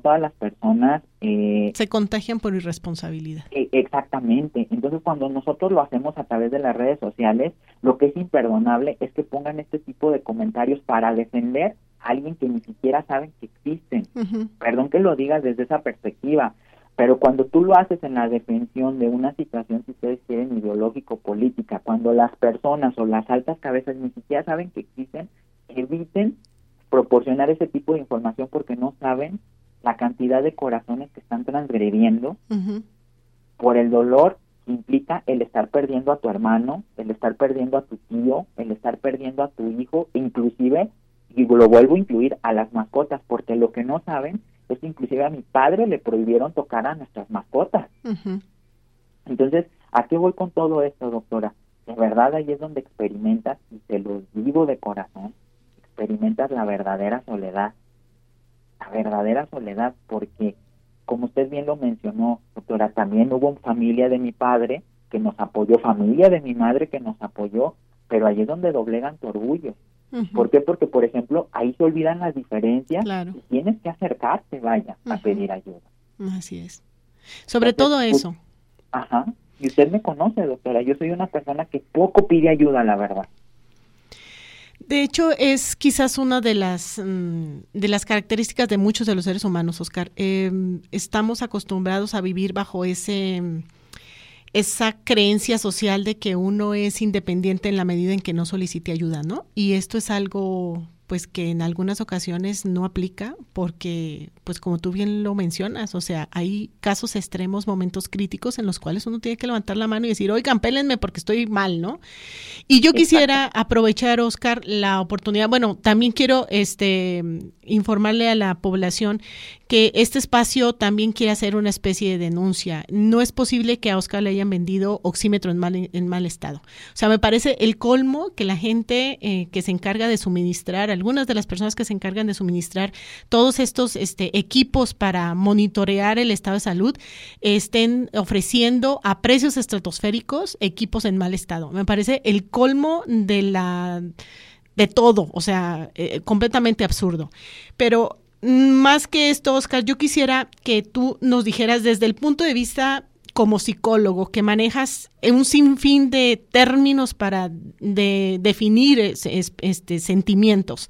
se contagian por irresponsabilidad. Exactamente. Entonces, cuando nosotros lo hacemos a través de las redes sociales, lo que es imperdonable es que pongan este tipo de comentarios para defender a alguien que ni siquiera saben que existen. Uh-huh. Perdón que lo digas desde esa perspectiva, pero cuando tú lo haces en la defensión de una situación, si ustedes quieren, ideológico-política, cuando las personas o las altas cabezas ni siquiera saben que existen, eviten proporcionar ese tipo de información porque no saben la cantidad de corazones que están transgrediendo uh-huh. por el dolor que implica el estar perdiendo a tu hermano, el estar perdiendo a tu tío, el estar perdiendo a tu hijo, inclusive, y lo vuelvo a incluir, a las mascotas, porque lo que no saben es que inclusive a mi padre le prohibieron tocar a nuestras mascotas. Uh-huh. Entonces, ¿a qué voy con todo esto, doctora? De verdad, ahí es donde experimentas, y te lo digo de corazón, experimentas la verdadera soledad, porque, como usted bien lo mencionó, doctora, también hubo familia de mi padre que nos apoyó, familia de mi madre que nos apoyó, pero ahí es donde doblegan tu orgullo. Uh-huh. ¿Por qué? Porque, por ejemplo, ahí se olvidan las diferencias. Claro. Y tienes que acercarte, a Uh-huh. pedir ayuda. Así es. Sobre todo eso. Ajá. Y usted me conoce, doctora, yo soy una persona que poco pide ayuda, la verdad. De hecho, es quizás una de las características de muchos de los seres humanos, Óscar. Estamos acostumbrados a vivir bajo esa creencia social de que uno es independiente en la medida en que no solicite ayuda, ¿no? Y esto es algo, pues, que en algunas ocasiones no aplica porque, pues, como tú bien lo mencionas, o sea, hay casos extremos, momentos críticos en los cuales uno tiene que levantar la mano y decir: oigan, pélenme porque estoy mal, ¿no? Y yo quisiera aprovechar, Óscar, la oportunidad. Bueno, también quiero informarle a la población que este espacio también quiere hacer una especie de denuncia. No es posible que a Óscar le hayan vendido oxímetro en mal estado. O sea, me parece el colmo que la gente que se encarga de suministrar, algunas de las personas que se encargan de suministrar todos estos equipos para monitorear el estado de salud, estén ofreciendo a precios estratosféricos equipos en mal estado. Me parece el colmo de de todo, o sea, completamente absurdo. Pero más que esto, Oscar, yo quisiera que tú nos dijeras desde el punto de vista como psicólogo, que manejas un sinfín de términos para definir sentimientos,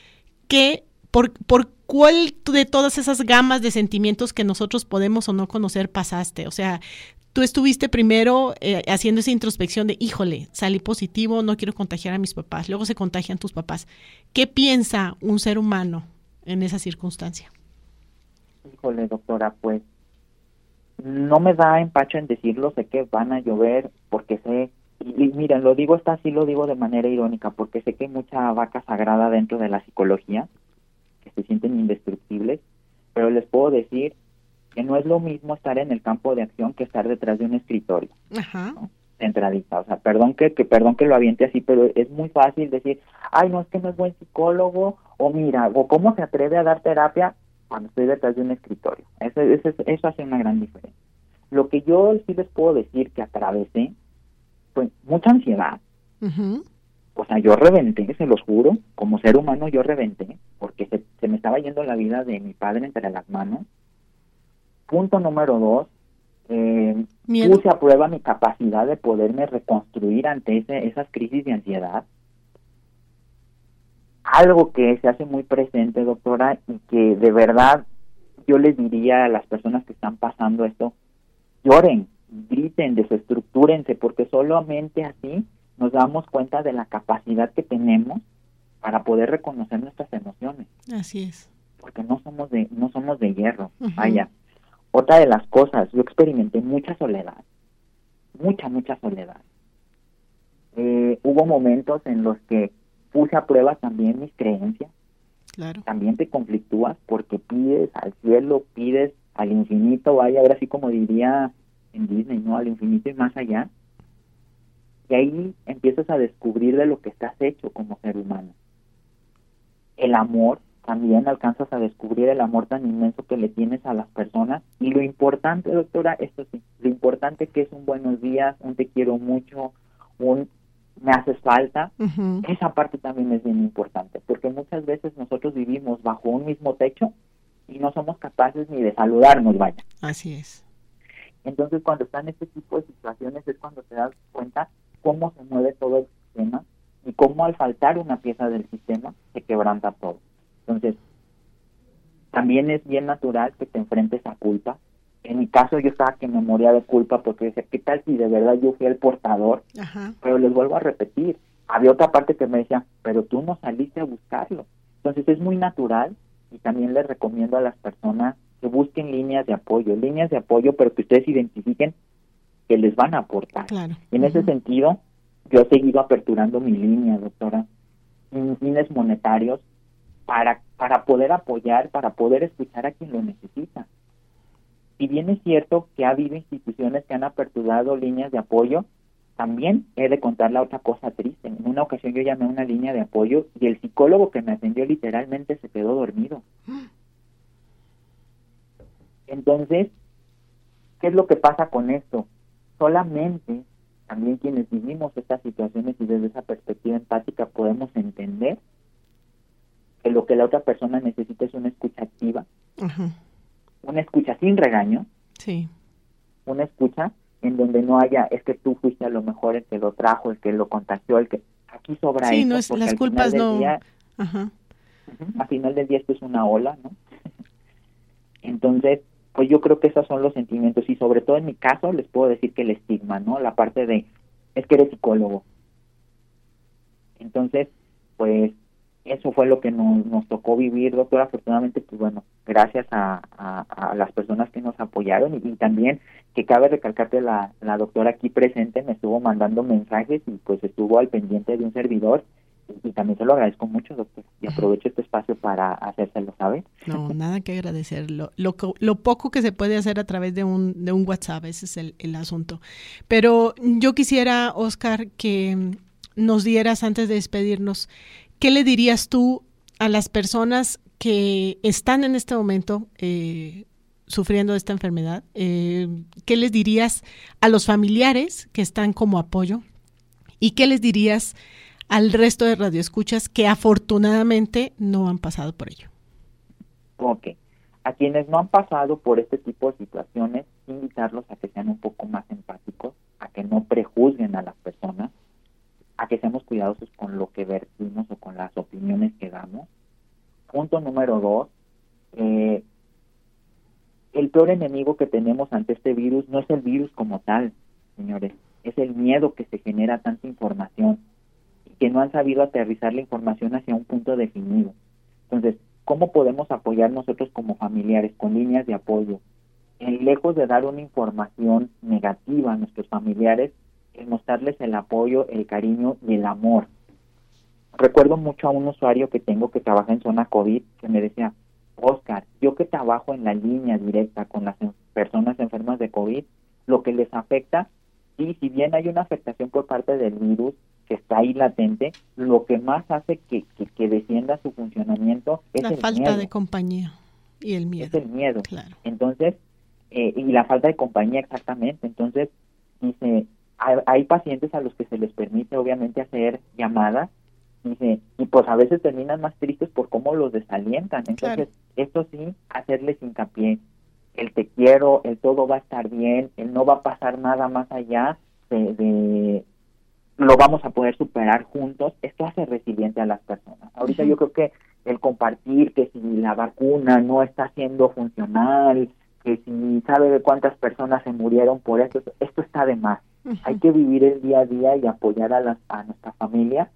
¿por cuál de todas esas gamas de sentimientos que nosotros podemos o no conocer pasaste? O sea, tú estuviste primero haciendo esa introspección de, híjole, salí positivo, no quiero contagiar a mis papás, luego se contagian tus papás. ¿Qué piensa un ser humano en esa circunstancia? Híjole, doctora, pues no me da empacho en decirlo, sé que van a llover, porque sé, y miren, lo digo de manera irónica, porque sé que hay mucha vaca sagrada dentro de la psicología, que se sienten indestructibles, pero les puedo decir que no es lo mismo estar en el campo de acción que estar detrás de un escritorio, ¿no? Centradita. O sea, perdón que lo aviente así, pero es muy fácil decir, ay, no, es que no es buen psicólogo, o mira, o cómo se atreve a dar terapia cuando estoy detrás de un escritorio. Eso hace una gran diferencia. Lo que yo sí les puedo decir que atravesé fue mucha ansiedad. Uh-huh. O sea, yo reventé, se los juro, como ser humano yo reventé, porque se me estaba yendo la vida de mi padre entre las manos. Punto número 2, puse a prueba mi capacidad de poderme reconstruir ante esas crisis de ansiedad. Algo que se hace muy presente, doctora, y que de verdad yo les diría a las personas que están pasando esto, lloren, griten, desestructúrense, porque solamente así nos damos cuenta de la capacidad que tenemos para poder reconocer nuestras emociones. Así es. Porque no somos de hierro. Uh-huh. Vaya. Otra de las cosas, yo experimenté mucha soledad. Mucha soledad. Hubo momentos en los que puse a prueba también mis creencias. Claro. También te conflictúas porque pides al cielo, pides al infinito, vaya, ahora sí como diría en Disney, ¿no? Al infinito y más allá. Y ahí empiezas a descubrir de lo que estás hecho como ser humano. El amor, también alcanzas a descubrir el amor tan inmenso que le tienes a las personas. Y lo importante, doctora, esto sí, lo importante que es un buenos días, un te quiero mucho, un me haces falta, uh-huh. Esa parte también es bien importante, porque muchas veces nosotros vivimos bajo un mismo techo y no somos capaces ni de saludarnos, vaya. Así es. Entonces, cuando están este tipo de situaciones es cuando te das cuenta cómo se mueve todo el sistema y cómo al faltar una pieza del sistema se quebranta todo. Entonces, también es bien natural que te enfrentes a culpa. En mi caso yo estaba que me moría de culpa porque decía, ¿qué tal si de verdad yo fui el portador? Ajá. Pero les vuelvo a repetir, había otra parte que me decía, pero tú no saliste a buscarlo. Entonces es muy natural y también les recomiendo a las personas que busquen líneas de apoyo, pero que ustedes identifiquen que les van a aportar. Claro. Y en ese sentido, yo he seguido aperturando mi línea, doctora, sin fines monetarios, para poder apoyar, para poder escuchar a quien lo necesita. Si bien es cierto que ha habido instituciones que han aperturado líneas de apoyo, también he de contar la otra cosa triste. En una ocasión yo llamé a una línea de apoyo y el psicólogo que me atendió literalmente se quedó dormido. Entonces, ¿qué es lo que pasa con esto? Solamente también quienes vivimos estas situaciones y desde esa perspectiva empática podemos entender que lo que la otra persona necesita es una escucha activa, uh-huh. Una escucha sin regaño, sí. Una escucha en donde no haya, es que tú fuiste a lo mejor el que lo trajo, el que lo contagió, el que aquí sobra sí, eso. No es, las culpas no. Día, uh-huh. Al final del día esto es una ola, ¿no? Entonces, pues yo creo que esos son los sentimientos y sobre todo en mi caso les puedo decir que el estigma, ¿no? La parte de, es que eres psicólogo. Entonces, pues eso fue lo que nos tocó vivir, doctora. Afortunadamente, pues bueno, gracias a las personas que nos apoyaron y también que cabe recalcar que la doctora aquí presente me estuvo mandando mensajes y pues estuvo al pendiente de un servidor y también se lo agradezco mucho, doctor, y aprovecho este espacio para hacérselo saber. No, nada que agradecer, lo poco que se puede hacer a través de un WhatsApp, ese es el asunto. Pero yo quisiera, Oscar, que nos dieras antes de despedirnos, ¿qué le dirías tú a las personas que están en este momento sufriendo de esta enfermedad? ¿Qué les dirías a los familiares que están como apoyo? ¿Y qué les dirías al resto de radioescuchas que afortunadamente no han pasado por ello? Ok. A quienes no han pasado por este tipo de situaciones, invitarlos a que sean un poco más empáticos, a que no prejuzguen a las personas, a que seamos cuidadosos con lo que vertimos o con las opiniones que damos. Punto número 2, el peor enemigo que tenemos ante este virus no es el virus como tal, señores, es el miedo que se genera tanta información y que no han sabido aterrizar la información hacia un punto definido. Entonces, ¿cómo podemos apoyar nosotros como familiares con líneas de apoyo? Lejos de dar una información negativa a nuestros familiares, el mostrarles el apoyo, el cariño y el amor. Recuerdo mucho a un usuario que tengo que trabaja en zona COVID que me decía, Oscar, yo que trabajo en la línea directa con las personas enfermas de COVID, lo que les afecta, y si bien hay una afectación por parte del virus que está ahí latente, lo que más hace que descienda su funcionamiento es la el falta miedo. de compañía y el miedo. Es el miedo. Claro. Entonces, y la falta de compañía exactamente. Entonces, dice, hay pacientes a los que se les permite obviamente hacer llamadas, dice, y pues a veces terminan más tristes por cómo los desalientan. Entonces, esto sí, hacerles hincapié, el te quiero, el todo va a estar bien, el no va a pasar nada más allá de lo vamos a poder superar juntos. Esto hace resiliente a las personas. Ahorita yo creo que el compartir que si la vacuna no está siendo funcional, que si sabe de cuántas personas se murieron por esto está de más. Hay que vivir el día a día y apoyar a nuestra familia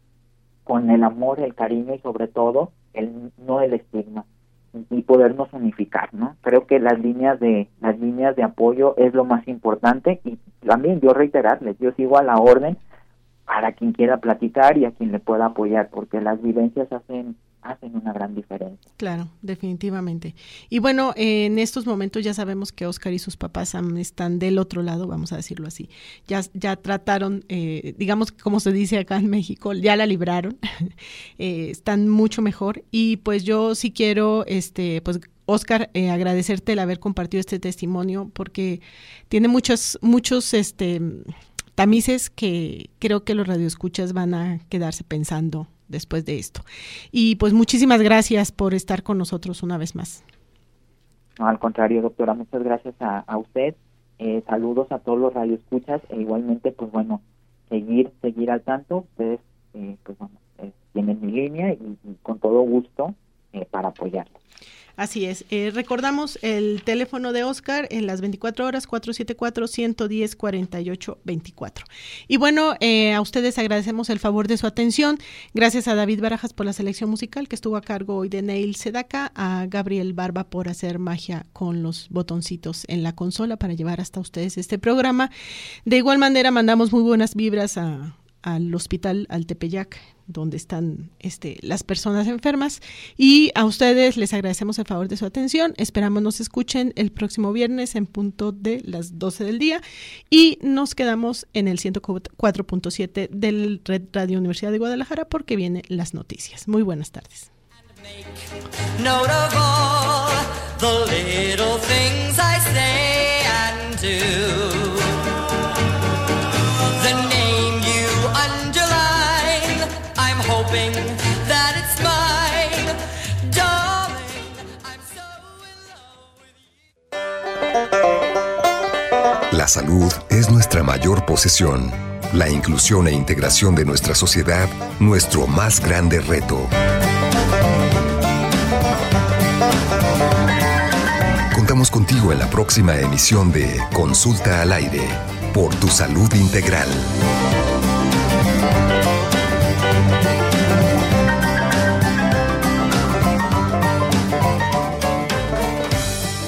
con el amor, el cariño y sobre todo no el estigma, y podernos unificar, ¿no? Creo que las líneas de apoyo es lo más importante, y también yo reiterarles, yo sigo a la orden para quien quiera platicar y a quien le pueda apoyar, porque las vivencias hacen una gran diferencia. Claro, definitivamente. Y bueno, en estos momentos ya sabemos que Oscar y sus papás están del otro lado, vamos a decirlo así. Ya trataron, digamos, como se dice acá en México, ya la libraron, están mucho mejor. Y pues yo sí quiero, pues Oscar, agradecerte el haber compartido este testimonio, porque tiene muchos tamices que creo que los radioescuchas van a quedarse pensando después de esto. Y pues muchísimas gracias por estar con nosotros una vez más. No, al contrario, doctora, muchas gracias a usted. Saludos a todos los radioescuchas, e igualmente, pues bueno, seguir al tanto. Ustedes, pues bueno, tienen mi línea y con todo gusto para apoyarlos. Así es. Recordamos el teléfono de Oscar en las 24 horas, 474-110-4824. Y bueno, a ustedes agradecemos el favor de su atención. Gracias a David Barajas por la selección musical que estuvo a cargo hoy de Neil Sedaka, a Gabriel Barba por hacer magia con los botoncitos en la consola para llevar hasta ustedes este programa. De igual manera, mandamos muy buenas vibras al hospital, al Tepeyac, donde están las personas enfermas, y a ustedes les agradecemos el favor de su atención. Esperamos nos escuchen el próximo viernes en punto de las 12 del día, y nos quedamos en el 104.7 del Red Radio Universidad de Guadalajara, porque vienen las noticias. Muy buenas tardes. Note of all the little things I say and do. The name you underline, I'm hoping that it's mine. Darling, I'm so in love with you. La salud es nuestra mayor posesión. La inclusión e integración de nuestra sociedad, nuestro más grande reto. Contamos contigo en la próxima emisión de Consulta al Aire, por tu salud integral.